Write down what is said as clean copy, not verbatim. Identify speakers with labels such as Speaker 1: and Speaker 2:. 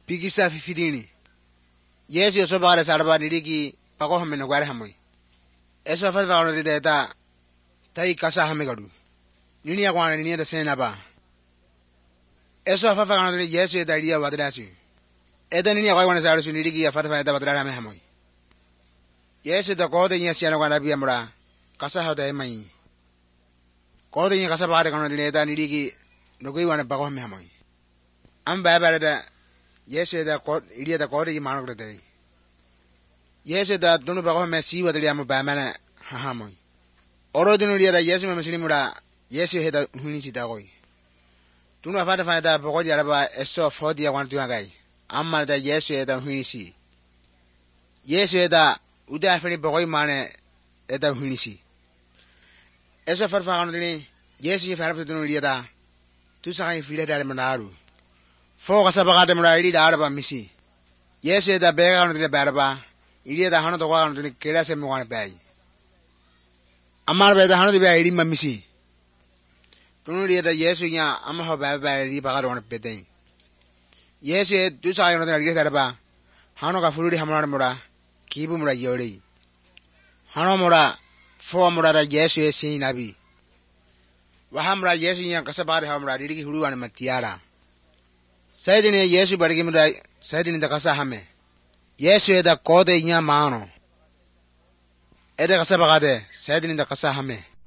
Speaker 1: bigisa fifidini Yesu so bare sarba niriki pako hamme no gware hamoi eso fa va no de ta tai kasa hamme gadu nini ya kwana nini da sena ba eso fa fa no de Yesu da dia wadasi eda nini ya kwana saru su niriki ya fa fa da wadara hamme hamoi Yesu da ko de nya siana kwana bi amra kasa ha da mai ko de nya kasa bare kono de da niriki no goi wana pako hamme hamoi am ba bare da Yesu da ko idia da ko de manu de Yesu da dunu ba ko me si wa de am ba mana ha ha mo oro dunu idia da Yesu me mesini mura Yesu he da huni si da koi dunu fa da ba ko jara ba eso fo dia wan tu gai amma da Yesu he da huni si Yesu he da uda fa ni ba ko mane e da huni si eso fa no de Yesu fa ra dunu idia da tu sa kai file da manaru fo kasa baga de mura iri da arba misi Yesu da bega no de barba iri da hano to kwa no de kera se mo kan bai amar be da hano de bai iri mamisi tunu iri da Yesu nya amma ho bai bai iri baga ron pe dei Yesu du sa no de iri da ba hano ka furudi hamar mura kibu mura yori hano mura fo mura da Yesu e sin nabi wa hamra Yesu nya kasa bare hamra iri ki huru an matiara Saidine Yesu barigi muda saidine da kasa hame Yesu eda kode nya mano eda kasa bagade saidine da kasa hame